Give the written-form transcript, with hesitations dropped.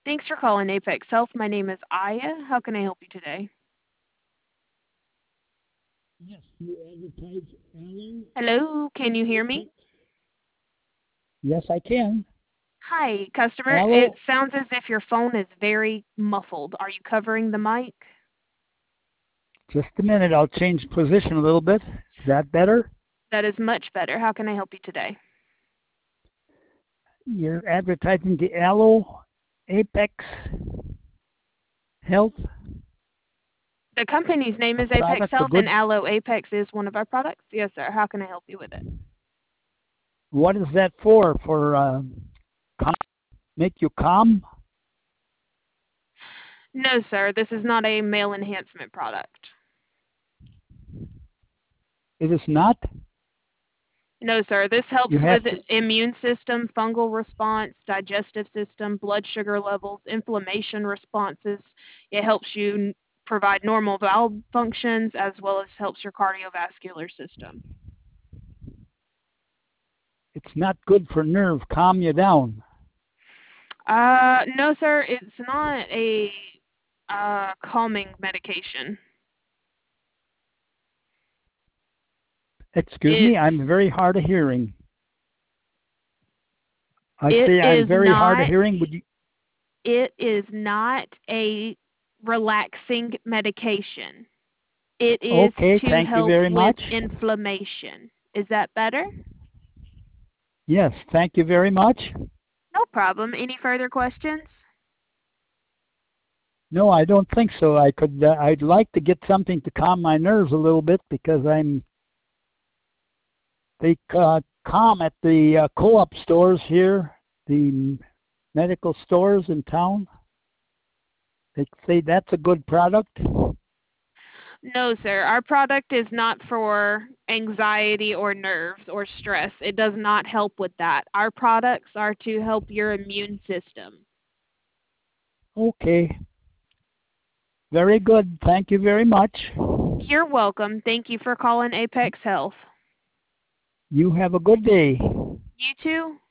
Thanks for calling Apex Health. My name is Aya. How can I help you today? Yes, you advertise aloe, Hello, can you hear apex. me? Yes, I can. Hi, customer. It Aloe, sounds as if your phone is very muffled. Are you covering the mic? just a minute. I'll change position a little bit. Is that better? That is much better. How can I help you today? You're advertising the aloe, apex, health, The company's name a is Apex product for Health, and good. Aloe Apex is one of our products. Yes, sir. How can I help you with it? What is that for? For calm, make you calm? No, sir. This is not a male enhancement product. It is not. No, sir. This helps You have with to. immune system, fungal response, digestive system, blood sugar levels, inflammation responses. It helps you provide normal valve functions as well as helps your cardiovascular system. It's not good for nerve. Calm you down. No, sir. It's not a calming medication. Excuse me. It's I'm very hard of hearing. I it say I'm is very hard of not hearing. Would you? it is not a relaxing medication. It is Okay. to Thank you help very with much. inflammation. Is that better? Yes. Thank you very much. No problem. Any further questions? No, I don't think so. I could. I'd like to get something to calm my nerves a little bit because they calm at the co-op stores here, the medical stores in town. They say that's a good product. No, sir. Our product is not for anxiety or nerves or stress. It does not help with that. Our products are to help your immune system. Okay. Very good. Thank you very much. You're welcome. Thank you for calling Apex Health. You have a good day. You too.